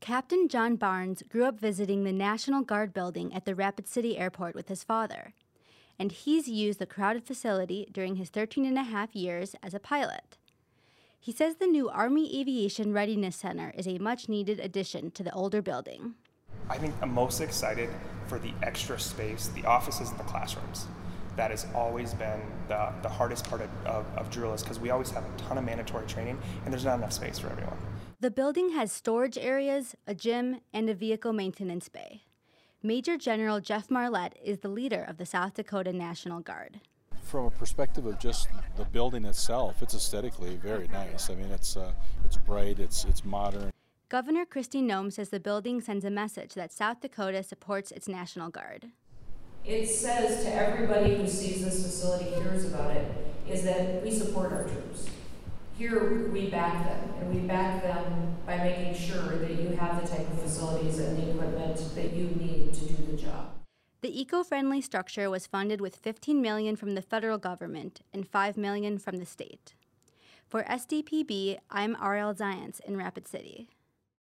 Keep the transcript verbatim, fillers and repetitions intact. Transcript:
Captain John Barnes grew up visiting the National Guard building at the Rapid City Airport with his father, and he's used the crowded facility during his thirteen and a half years as a pilot. He says the new Army Aviation Readiness Center is a much-needed addition to the older building. I think I'm most excited for the extra space, the offices and the classrooms. That has always been the, the hardest part of, of, of drill is because we always have a ton of mandatory training and there's not enough space for everyone. The building has storage areas, a gym, and a vehicle maintenance bay. Major General Jeff Marlette is the leader of the South Dakota National Guard. From a perspective of just the building itself, it's aesthetically very nice. I mean, it's uh, it's bright, it's it's modern. Governor Kristi Noem says the building sends a message that South Dakota supports its National Guard. It says to everybody who sees this facility, hears about it, is that we support our troops. Here we back them, and we back them by making sure that you have the type of facilities and the equipment that you need to do the job. The eco-friendly structure was funded with fifteen million dollars from the federal government and five million dollars from the state. For S D P B, I'm Ariel Zients in Rapid City.